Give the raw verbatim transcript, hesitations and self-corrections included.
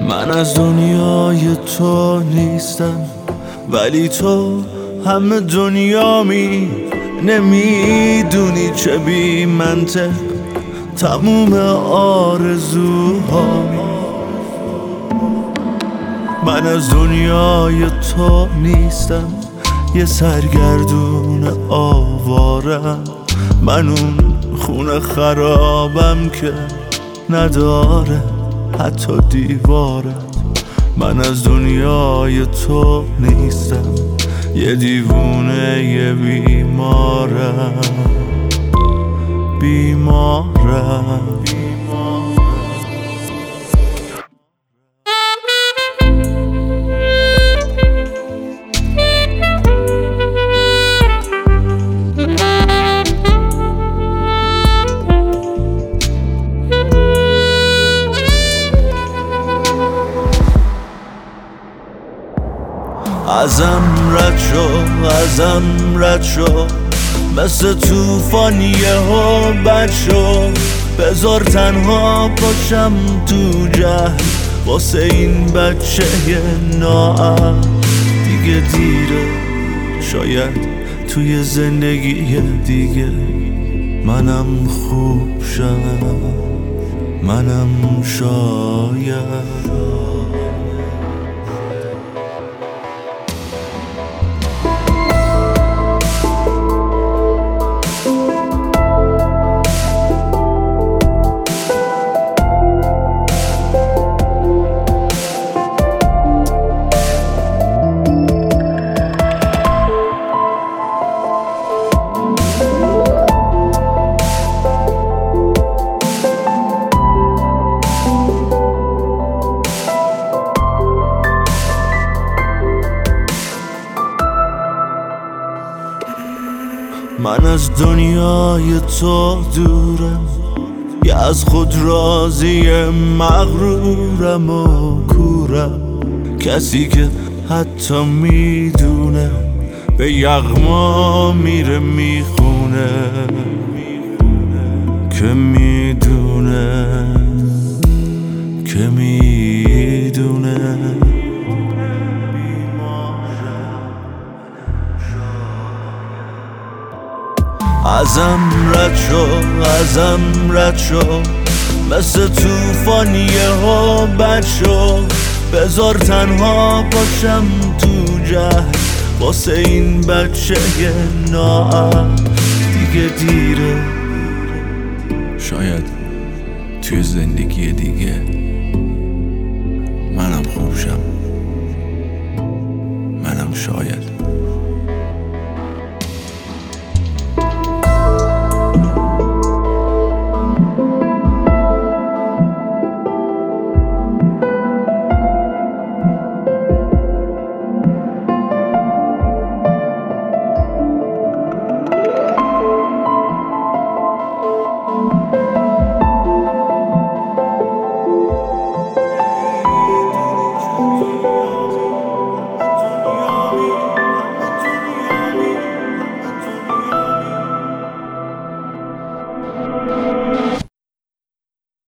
من از دنیای تو نیستم، ولی تو همه دنیامی. نمیدونی چه بی منطق تموم آرزوهامی. من از دنیای تو نیستم، یه سرگردون آوارم. من اون خونه خرابم که نداره حتی دیوارم. من از دنیای تو نیستم، یه دیوونه یه بیمارم. بیمارم ازم رد شو، ازم رد شو، مثل توفان یهو بد شو. بذار تنها باشم تو جهل واسه این بچه نااهل. دیگه دیره، شاید توی زندگی دیگه منم خوب شم، منم شاید. من از دنیای تو دورم، یا از خود راضی مغرورم و کورم. کسی که حتی میدونه به یغما میره میخونه، که میدونه که میدونه ازم رد شو، ازم رد شو، مثل توفان یهو بد شو. بذار تنها باشم تو جهل واسه این بچه نااهل. دیگه دیره، شاید توی زندگی دیگه منم خوب شم، منم شاید